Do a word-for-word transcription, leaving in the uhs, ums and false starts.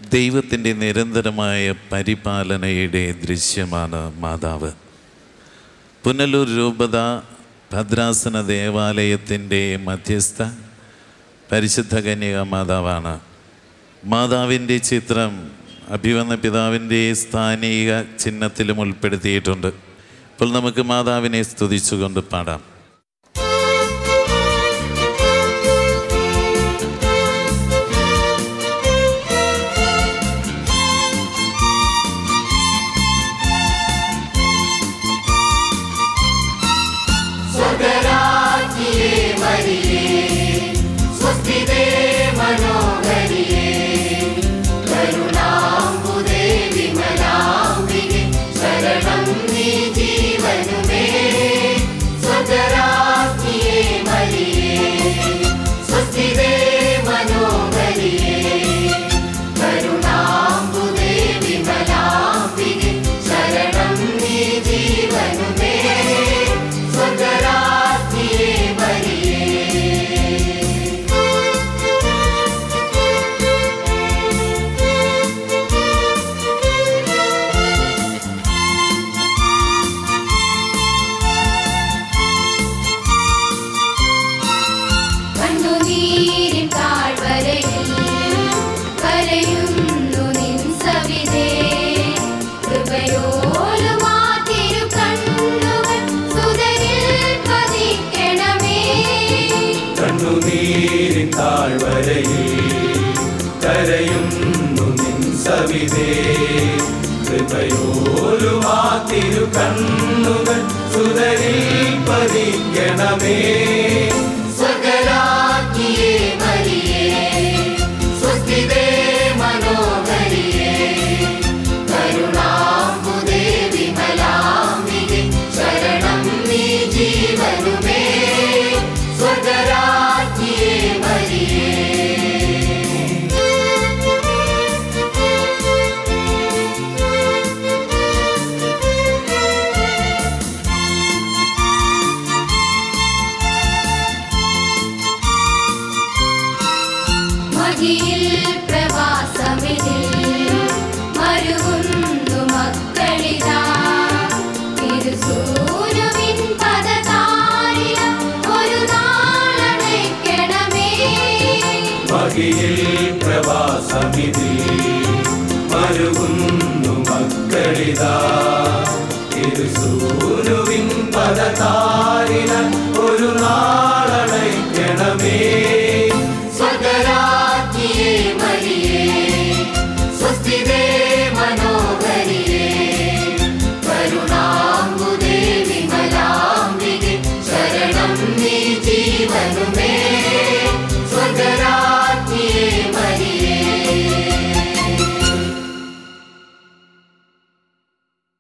ദൈവത്തിൻ്റെ നിരന്തരമായ പരിപാലനയുടെ ദൃശ്യമാണ് മാതാവ്. പുനലൂർ രൂപത ഭദ്രാസന ദേവാലയത്തിൻ്റെ മധ്യസ്ഥ പരിശുദ്ധ കന്യക മാതാവാണ്. മാതാവിൻ്റെ ചിത്രം അഭിവന്ന പിതാവിൻ്റെ സ്ഥാനിക ചിഹ്നത്തിലും ഉൾപ്പെടുത്തിയിട്ടുണ്ട്. ഇപ്പോൾ നമുക്ക് മാതാവിനെ സ്തുതിച്ചുകൊണ്ട് പാടാം. കണ്ണുകൾ സുതരിൽ പതിക്കണമേ. സ്വകരാജ്ഞിയേ മരിയേ, സ്വസ്തിതേ മനോഹരിയേ, കരുണാംബുദേ വിമലാംബികേ, ശരണം നീ ജീവനുമേ. സ്വകരാജ്ഞിയേ മരിയേ. പ്രവാസമിതിൽ മരുകുന്നു മക്കളിതാ, തിരുസൂനുവിൻ പദതാരില ഒരു നാളണയ്ക്കണമേ. സ്വകരാജ്ഞിയേ മരിയേ, സ്വസ്തിതേ മനോഹരിയേ, കരുണാംബുദേ വിമലാംബികേ, ശരണം നീ ജീവനുമേ.